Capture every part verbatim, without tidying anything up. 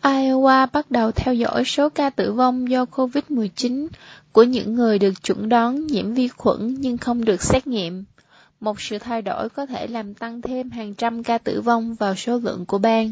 Iowa bắt đầu theo dõi số ca tử vong do covid mười chín của những người được chẩn đoán nhiễm vi khuẩn nhưng không được xét nghiệm. Một sự thay đổi có thể làm tăng thêm hàng trăm ca tử vong vào số lượng của bang.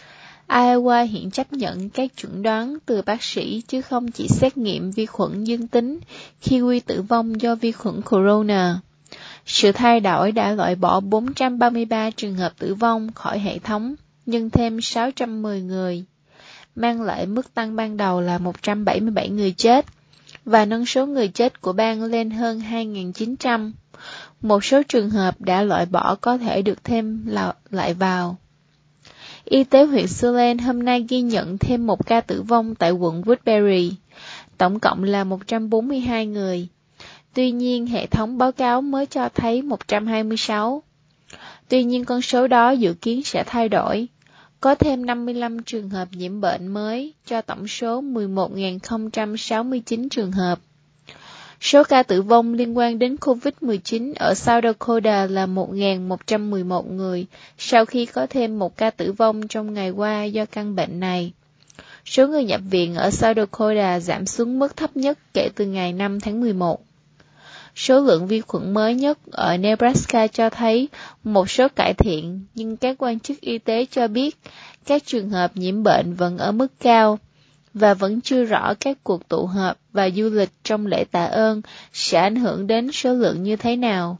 Iowa hiện chấp nhận các chẩn đoán từ bác sĩ chứ không chỉ xét nghiệm vi khuẩn dương tính khi nguy tử vong do vi khuẩn corona. Sự thay đổi đã loại bỏ bốn trăm ba mươi ba trường hợp tử vong khỏi hệ thống, nhân thêm sáu trăm mười người, mang lại mức tăng ban đầu là một trăm bảy mươi bảy người chết, và nâng số người chết của bang lên hơn hai nghìn chín trăm. Một số trường hợp đã loại bỏ có thể được thêm lại vào. Y tế huyện Silen hôm nay ghi nhận thêm một ca tử vong tại quận Woodbury, tổng cộng là một trăm bốn mươi hai người. Tuy nhiên, hệ thống báo cáo mới cho thấy một trăm hai mươi sáu. Tuy nhiên, con số đó dự kiến sẽ thay đổi. Có thêm năm mươi lăm trường hợp nhiễm bệnh mới cho tổng số mười một nghìn không trăm sáu mươi chín trường hợp. Số ca tử vong liên quan đến covid mười chín ở South Dakota là một nghìn một trăm mười một người, sau khi có thêm một ca tử vong trong ngày qua do căn bệnh này. Số người nhập viện ở South Dakota giảm xuống mức thấp nhất kể từ ngày năm tháng mười một. Số lượng vi khuẩn mới nhất ở Nebraska cho thấy một số cải thiện, nhưng các quan chức y tế cho biết các trường hợp nhiễm bệnh vẫn ở mức cao, và vẫn chưa rõ các cuộc tụ họp và du lịch trong lễ tạ ơn sẽ ảnh hưởng đến số lượng như thế nào.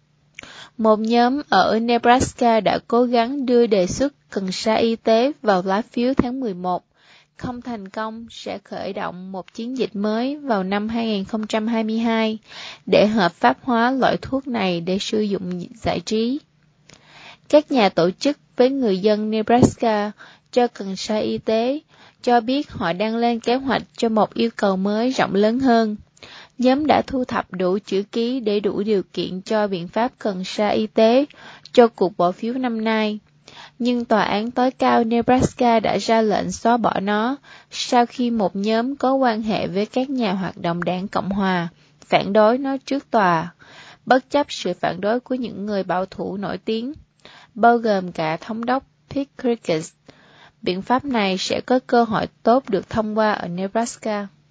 Một nhóm ở Nebraska đã cố gắng đưa đề xuất cần sa y tế vào lá phiếu tháng mười một. Không thành công sẽ khởi động một chiến dịch mới vào năm hai nghìn không trăm hai mươi hai để hợp pháp hóa loại thuốc này để sử dụng giải trí. Các nhà tổ chức với người dân Nebraska cho cần sa y tế cho biết họ đang lên kế hoạch cho một yêu cầu mới rộng lớn hơn. Nhóm đã thu thập đủ chữ ký để đủ điều kiện cho biện pháp cần sa y tế cho cuộc bỏ phiếu năm nay. Nhưng Tòa án tối cao Nebraska đã ra lệnh xóa bỏ nó sau khi một nhóm có quan hệ với các nhà hoạt động đảng Cộng hòa phản đối nó trước tòa, bất chấp sự phản đối của những người bảo thủ nổi tiếng, bao gồm cả thống đốc Pete Buttigieg. Biện pháp này sẽ có cơ hội tốt được thông qua ở Nebraska.